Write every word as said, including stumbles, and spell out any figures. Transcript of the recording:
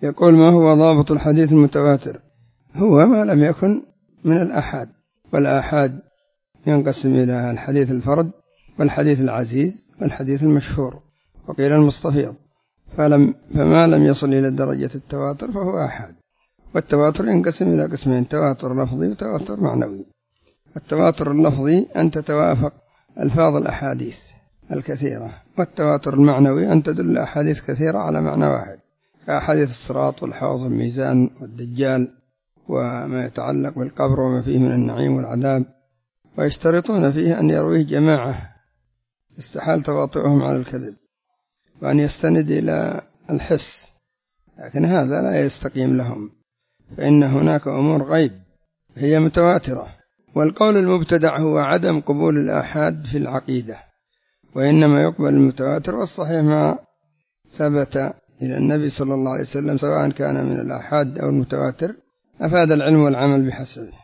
يقول: ما هو ضابط الحديث المتواتر؟ هو ما لم يكن من الآحاد، والآحاد ينقسم إلى الحديث الفرد والحديث العزيز والحديث المشهور وقيل المستفيض، فلم فما لم يصل إلى درجة التواتر فهو آحاد. والتواتر ينقسم إلى قسمين: تواتر لفظي وتواتر معنوي. التواتر اللفظي أن تتوافق ألفاظ الأحاديث الكثيرة، والتواتر المعنوي أن تدل أحاديث كثيرة على معنى واحد، كأحاديث الصراط والحوض والميزان والدجال وما يتعلق بالقبر وما فيه من النعيم والعذاب. ويشترطون فيه أن يرويه جماعة استحال تواطؤهم على الكذب، وأن يستند إلى الحس، لكن هذا لا يستقيم لهم، فإن هناك أمور غيب هي متواترة. والقول المبتدع هو عدم قبول الآحاد في العقيدة، وإنما يقبل المتواتر، والصحيح ما ثبت إلى النبي صلى الله عليه وسلم سواء كان من الآحاد أو المتواتر أفاد العلم والعمل بحسبه.